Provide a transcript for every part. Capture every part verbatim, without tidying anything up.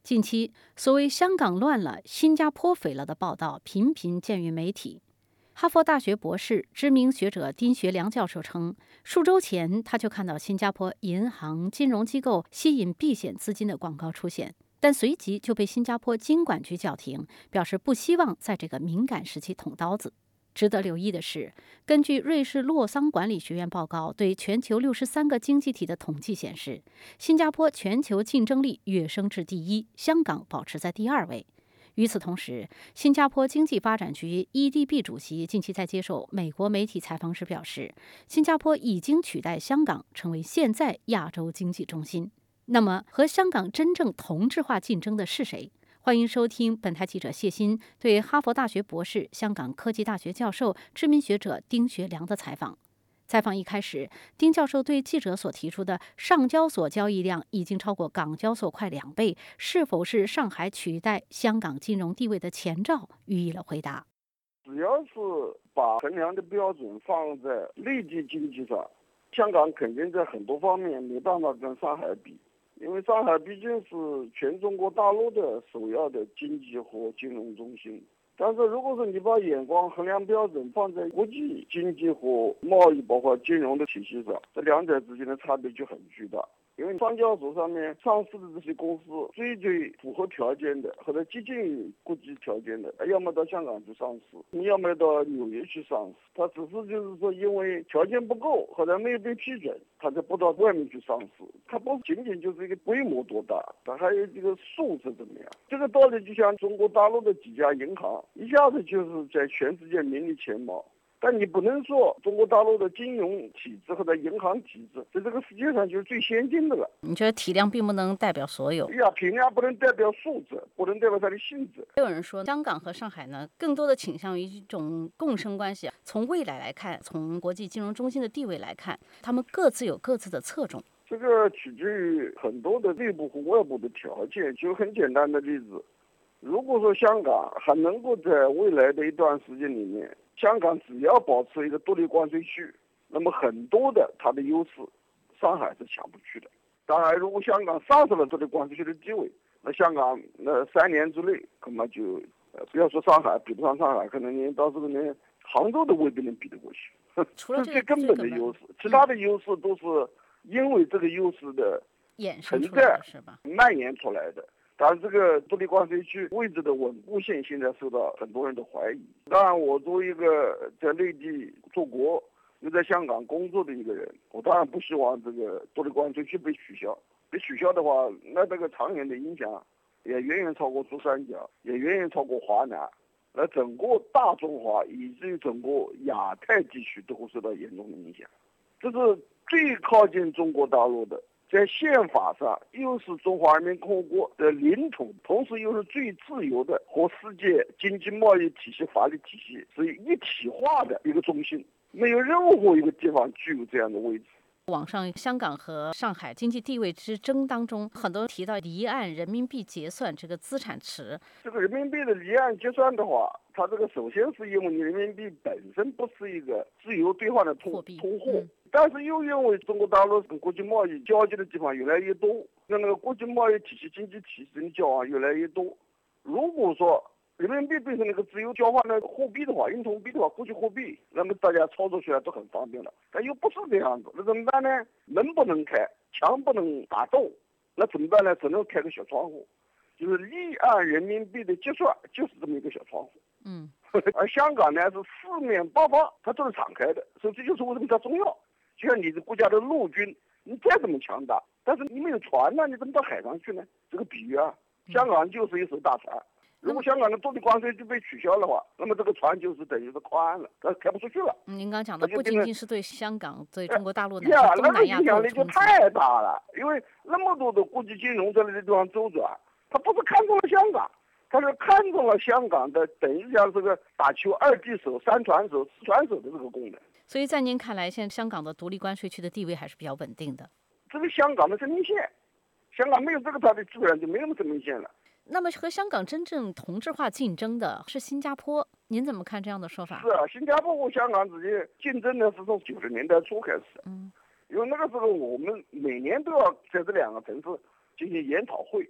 近期，所谓香港乱了、新加坡匪了的报道频频见于媒体。哈佛大学博士、知名学者丁学良教授称，数周前他就看到新加坡银行、金融机构吸引避险资金的广告出现，但随即就被新加坡金管局叫停，表示不希望在这个敏感时期捅刀子。值得留意的是，根据瑞士洛桑管理学院报告对全球六十三个经济体的统计显示，新加坡全球竞争力跃升至第一，香港保持在第二位。与此同时，新加坡经济发展局 E D B 主席近期在接受美国媒体采访时表示，新加坡已经取代香港成为现在亚洲经济中心。那么，和香港真正同质化竞争的是谁？欢迎收听本台记者谢欣对哈佛大学博士、香港科技大学教授、知名学者丁学良的采访。采访一开始，丁教授对记者所提出的上交所交易量已经超过港交所快两倍，是否是上海取代香港金融地位的前兆，予以了回答。 只要是把衡量的标准放在内地经济上，香港肯定在很多方面没办法跟上海比，因为上海毕竟是全中国大陆的首要的经济和金融中心。但是如果说你把眼光衡量标准放在国际经济和贸易包括金融的体系上，这两者之间的差别就很巨大。因为上交所上面上市的这些公司最最符合条件的或者接近于国际条件的，要么到香港去上市，你要么到纽约去上市。它只是就是说因为条件不够或者没有被批准，它才不到外面去上市。它不仅仅就是一个规模多大，它还有这个素质怎么样。这个道理就像中国大陆的几家银行一下子就是在全世界名列前茅。但你不能说中国大陆的金融体制或者银行体制在这个世界上就是最先进的了。 你觉得体量并不能代表所有？ 呀，体量不能代表素质，不能代表它的性质。 也有人说，香港和上海呢，更多的倾向于一种共生关系。从未来来看，从国际金融中心的地位来看，他们各自有各自的侧重。 这个取决于很多的内部和外部的条件。就很简单的例子，如果说香港还能够在未来的一段时间里面，香港只要保持一个独立关税区，那么很多的它的优势，上海是抢不去的。当然，如果香港丧失了独立关税区的地位，那香港那三年之内恐怕就，呃，不要说上海比不上上海，可能连到时候连杭州都未必能比得过去。 除了这是最根本的优势，其他的优势都是因为这个优势的存在蔓延出来的。当然，这个独立关税区位置的稳固性现在受到很多人的怀疑。当然，我作为一个在内地出国又在香港工作的一个人，我当然不希望这个独立关税区被取消。被取消的话，那这个长远的影响也远远超过珠三角，也远远超过华南，那整个大中华以至于整个亚太地区都会受到严重的影响。这是最靠近中国大陆的，在宪法上又是中华人民共和国的领土，同时又是最自由的和世界经济贸易体系法律体系是一体化的一个中心，没有任何一个地方具有这样的位置。 网上香港和上海经济地位之争当中，很多提到离岸人民币结算这个资产池。 这个人民币的离岸结算的话，它这个首先是因为人民币本身不是一个自由兑换的通通货、嗯，但是又因为中国大陆跟国际贸易交接的地方越来越多，跟那个国际贸易体系、经济体系的交往越来越多。如果说人民币变成那个自由交换的货币的话，硬通币的话，国际货币，那么大家操作起来都很方便了。但又不是这样子，那怎么办呢？门不能开，墙不能打洞，那怎么办呢？只能开个小窗户，就是离岸人民币的结算，就是这么一个小窗户。 嗯， 而香港呢是四面八方，它都是敞开的，所以这就是为什么它重要。就像你的国家的陆军，你再怎么强大，但是你没有船呢，你怎么到海上去呢？这个比喻啊，香港就是一艘大船。如果香港的独立关税就被取消的话，那么这个船就是等于是靠岸了，它开不出去了。 嗯，您刚讲的不仅仅是对香港、对中国大陆的呀， 东南亚影响力就太大了。因为那么多的国际金融在那个地方周转，它不是看中了香港，它是看中了香港的等于像这个打球二地手、三传手、四传手的这个功能。 所以在您看来，现在香港的独立关税区的地位还是比较稳定的。 这是香港的生命线，香港没有这个，它的基本上就没什么生命线了。 那么和香港真正同质化竞争的是新加坡，您怎么看这样的说法？ 是啊，新加坡和香港之间竞争呢是从九十年代初开始， 嗯， 因为那个时候我们每年都要在这两个城市进行研讨会，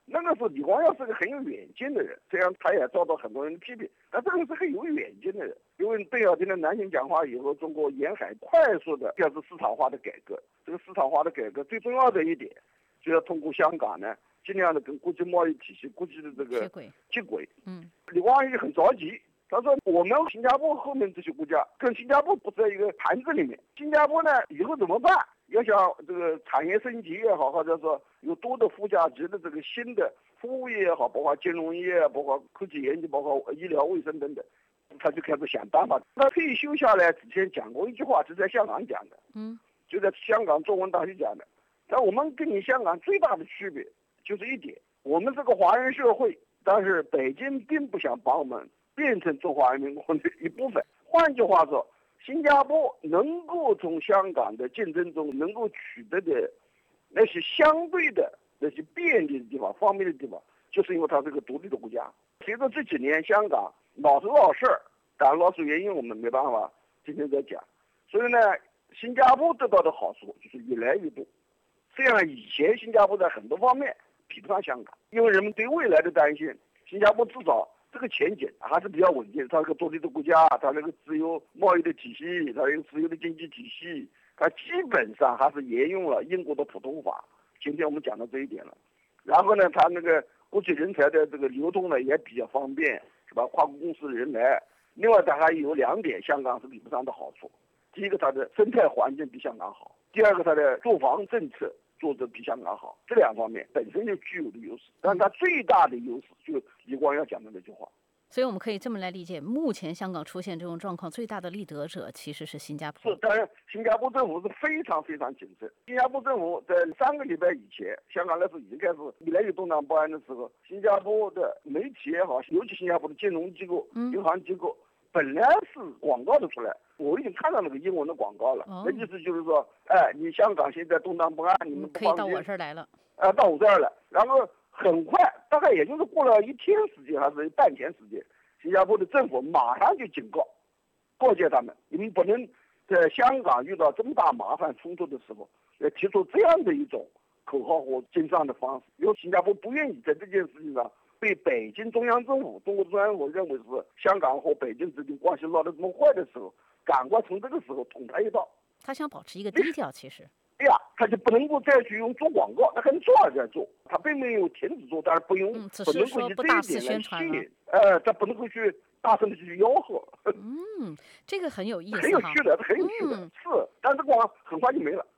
那个时候李光耀是个很有远见的人，虽然他也遭到很多人的批评，但这个人是很有远见的人。因为邓小平的南巡讲话以后，中国沿海快速的开始市场化的改革。这个市场化的改革最重要的一点，就要通过香港呢，尽量的跟国际贸易体系、国际的这个接轨。 接轨。 嗯， 李光耀也很着急，他说我们新加坡后面这些国家跟新加坡不在一个盘子里面，新加坡呢以后怎么办？要想这个产业升级也好，或者说有多的附加值的这个新的服务业也好，包括金融业，包括科技研究，包括医疗卫生等等，他就开始想办法。他退休下来之前讲过一句话，是在香港讲的， 嗯， 就在香港中文大学讲的。但我们跟你香港最大的区别就是一点，我们是个华人社会，但是北京并不想把我们变成中华人民共和国的一部分。换句话说，新加坡能够从香港的竞争中能够取得的那些相对的那些便利的地方、方便的地方，就是因为它是个独立的国家。随着这几年香港老是闹事儿，当然闹事原因我们没办法今天在讲，所以呢，新加坡得到的好处就是越来越多。虽然以前新加坡在很多方面比不上香港，因为人们对未来的担心，新加坡至少这个前景还是比较稳定，它是个独立的国家，它那个自由贸易的体系，它有自由的经济体系，它基本上还是沿用了英国的普通法。今天我们讲到这一点了。然后呢，它那个国际人才的这个流动呢也比较方便，是吧？跨国公司的人来。另外，它还有两点香港是比不上的好处：第一个，它的生态环境比香港好；第二个，它的住房政策做得比香港好。这两方面本身就具有的优势，但它最大的优势就李光耀讲的那句话。 所以我们可以这么来理解，目前香港出现这种状况最大的利得者其实是新加坡。 是，当然新加坡政府是非常非常谨慎。新加坡政府在三个礼拜以前，香港那时候已经开始越来越动荡不安的时候，新加坡的媒体也好，尤其新加坡的金融机构、 嗯、 银行机构，本来是广告的出来，我已经看到那个英文的广告了， 哦、 那意思就是说，哎，你香港现在动荡不安，你们不可以到我这儿来了， 啊，到我这儿了。然后很快，大概也就是过了一天时间还是半天时间，新加坡的政府马上就警告，告诫他们，你们不能在香港遇到这么大麻烦冲突的时候，呃，提出这样的一种口号或经商的方式。因为新加坡不愿意在这件事情上被北京中央政府、中国中央政府认为是香港和北京之间关系闹得这么坏的时候，赶快从这个时候捅他一刀。 他想保持一个低调，其实。 对呀，他就不能够再去用做广告，他可能做还在做，他并没有停止做，但是不用， 嗯、只不能是说够以这不大肆一点来宣传了。 吸引，呃，他不能够去大声的去吆喝。 嗯，这个很有意思哈， 很有趣的，很有趣的， 嗯、 是，但是光很快就没了。